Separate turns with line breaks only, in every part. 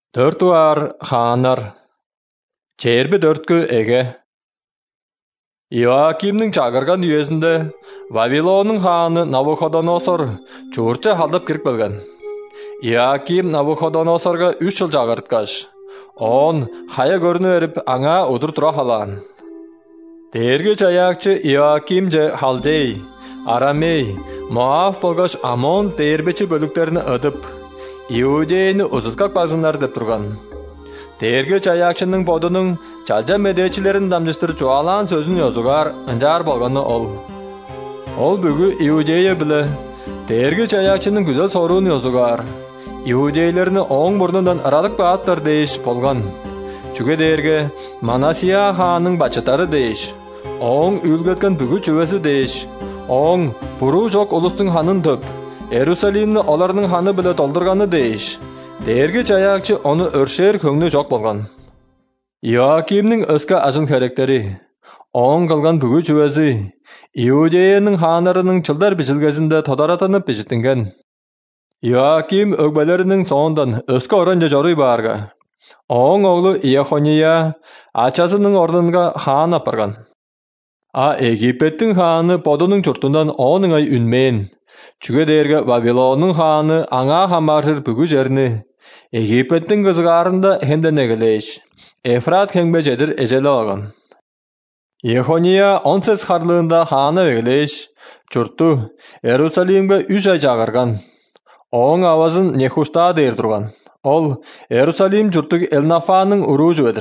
Төртуар ханар. Черби дөрткү эге. Иоакимнің чагырган үйесінде Вавилонның ханы Навуходоносор чурча халдап кирip келген. Иоаким Навуходоносорга 3 жыл чагырткаш. Он хая көрүнө эрип аңа удур тура халан. Дерге чаякчы Иоаким же Халдей, Арамей, Моав болгош Амон дербечи бөлүктерини ыдып, Иудейни узуткак базынар деп турган. Дерге чаякчының бодунун чалжа медечилерин дамжыштыр чуалан сөзүн ёзугар ынжар болгону ол. Ол бүгү Иудея биле дерге чаякчының güzel соруун ёзугар. Иудейлерни оң бурнундан ыралык бааттар дейиш болгон. Чүге дерге Манасия ханның бачытары дейиш. Оң үлгөткөн бүгү чүвеси дейиш. Оң буруу жок улустун ханын төп. Иерусалимни оларның ханы биле толдурганы дейиш. Дерге чаякчы оны өршер көңлү жок болгон. Иоакимнің өскө ажын керектери. Оң кылган бүгү чүвеси Иудеянын ханарынын чылдар бичилгесинде тодаратынып бичитинген. Иоаким өгбелеринин соондан өскө оранжа жоруй баарга. Оң оглу Иехония ачасынын ордунга хан апарган. Египеттин ханы бодунун чуртундан 10 ай үнмейин. Чүге дерге Вавилонның ханы аңа хамарыр бүгү жерни Египеттин кызыгарында хенденегелеш. Эфрат кеңбе жедир эжеле алган. Иехония 10 харлыында ханы эгелеш. Чурту Иерусалимге 3 ай чагырган. Оң авазын Нехушта дейир турган. Ол Иерусалим журтук Элнафанын уруу жүбедир.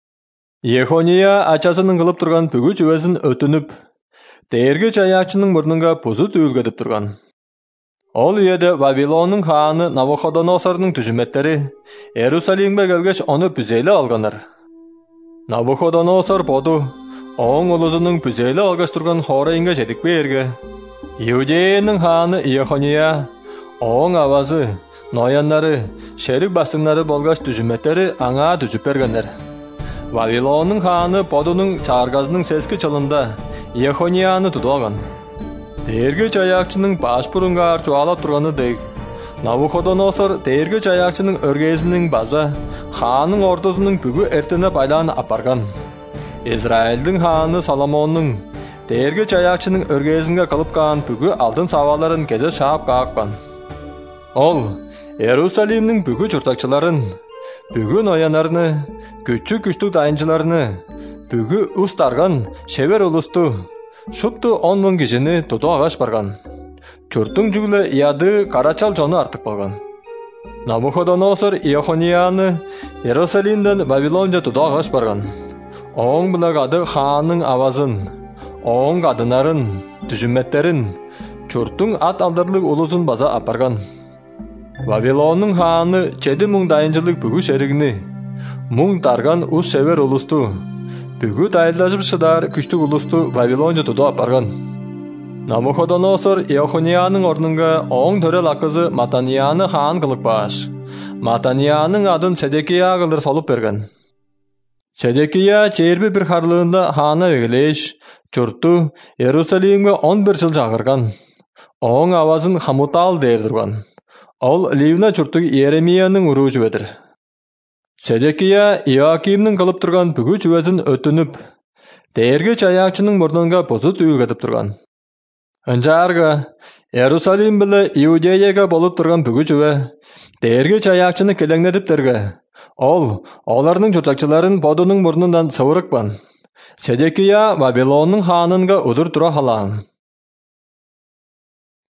Иехония ачасынын кылып турган бүгү чүвесин өтүнүп, дерге чаякчынын мурнунга пузу түйүлгөдүп турган. Ол үйеде Вавилонның ханы Навуходоносордун түжүметтери Иерусалимге келгеш оны бүзейле алганар. Навуходоносор боду оң улузунун бүзейле алгаш турган хорейинге жетик берге. Иудеянын ханы Иехония оң авазы, нояннары, шерик бастыңнары болгаш түжүметтери аңа түзүп бергенер. Вавилонның ханы бодунун чаргазынын сески чылында Иехонияны тутуаган. Дерге чаякчынын баш бурунга чуалап турганы дейг. Навуходоносор дерге чаякчынын өргезинин база ханын ордусунун бүгү эртене байлааны апарган. Израилдин ханы Соломондун дерге чаякчынын өргезинге кылып калган бүгү алтын сабаларын кезе шаап кааккан. Ол Иерусалимнин бүгү журтакчыларын, бүгү ноянарны, күчтүү дайынчыларны, бүгү устарган шебер улусту, шупту 10 000 кишини туту агаш барган. Чуртуң жүгүлө яды карачал жону артык болгон. Навуходоносор Иехонияны Иерусалимден Вавилонга туту агаш барган. Оң билагады ханның авазын, оң адынарын, түжүмметтерин, чуртуң ат алдырлык улузун база апарган. Вавилонның ханы 7 000 дайынчылык бүгү шеригини, 1000 тарган ус шебер улусту, бүгү дайылдашып шыдар күчтүү улусту Вавилонга туту апарган. Навуходоносор Иехониянын ордунга оң төрел акызы Матанияны хан кылып баш. Матаниянын адын Седекия кылдыр солуп берген. Седекия черби бир харлыында ханы эгелеш, чурту Иерусалимге 11 жыл чагырган. Оң авазын Хамутал дейир турган. Ол Ливна чуртук Иеремиянын уруу жүбедир. Седекия Иоакимнин кылып турган бүгү чүвесин өтүнүп, дерге чаякчынын мурнунга бузу түйүлгөдүп турган. Ынжарга Иерусалим биле Иудеяга болуп турган бүгү чүве дерге чаякчыны келеңнедиптерге. Ол оларның журтакчыларын бодунун мурнундан сывырыкпан. Седекия Вавилонның ханынга удур тура халан.